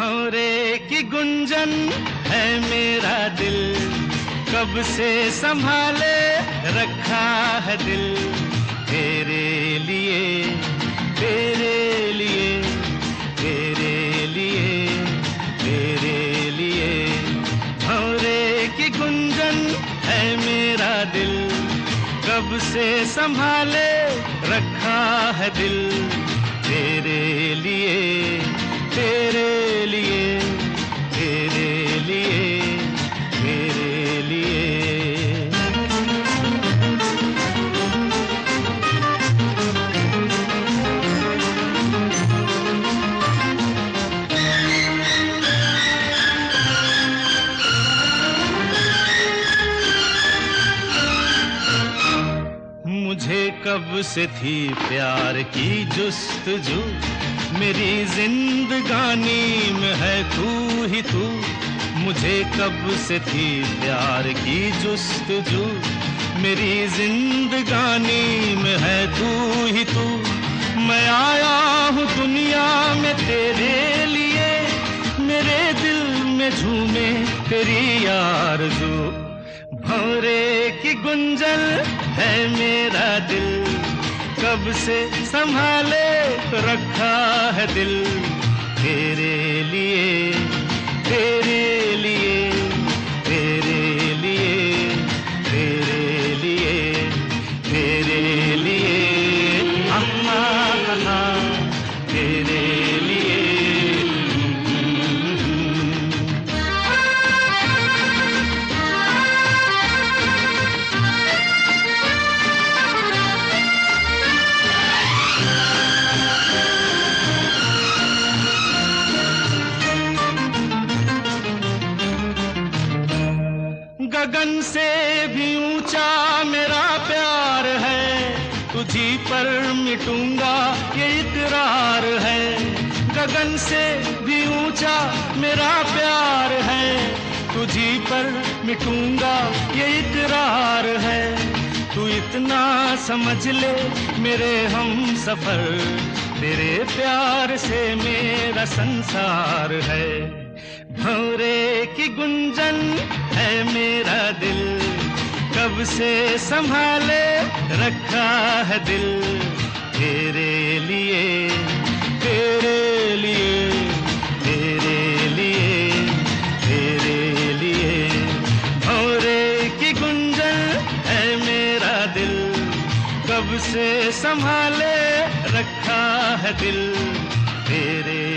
भंवरे की गुंजन है मेरा दिल, कब से संभाले रखा है दिल। तेरे लिए तेरे लिए तेरे लिए तेरे लिए भंवरे की गुंजन है मेरा दिल, कब से संभाले रखा है दिल। तेरे लिए तेरे लिए तेरे लिए तेरे लिए। मुझे कब से थी प्यार की जुस्तजू, मेरी जिंदगानी में है तू ही तू। मुझे कब से थी प्यार की जुस्तजू, मेरी जिंदगानी में है तू ही तू। मैं आया हूँ दुनिया में तेरे लिए, मेरे दिल में झूमे तेरी आरज़ू। भंवरे की गुंजन है मेरा दिल, कब से संभाले रखा है दिल। तेरे लिए तेरे लिए तेरे लिए तेरे लिए तेरे लिए तेरे लिए। गगन से भी ऊंचा मेरा प्यार है, तुझी पर मिटूंगा ये इकरार है। गगन से भी ऊंचा मेरा प्यार है, तुझी पर मिटूंगा ये इकरार है। तू इतना समझ ले मेरे हम सफर, तेरे प्यार से मेरा संसार है। भंवरे की गुंजन है मेरा दिल, कब से संभाले रखा है दिल। तेरे लिए तेरे लिए तेरे लिए तेरे लिए भंवरे की गुंजन है मेरा दिल, कब से संभाले रखा है दिल। तेरे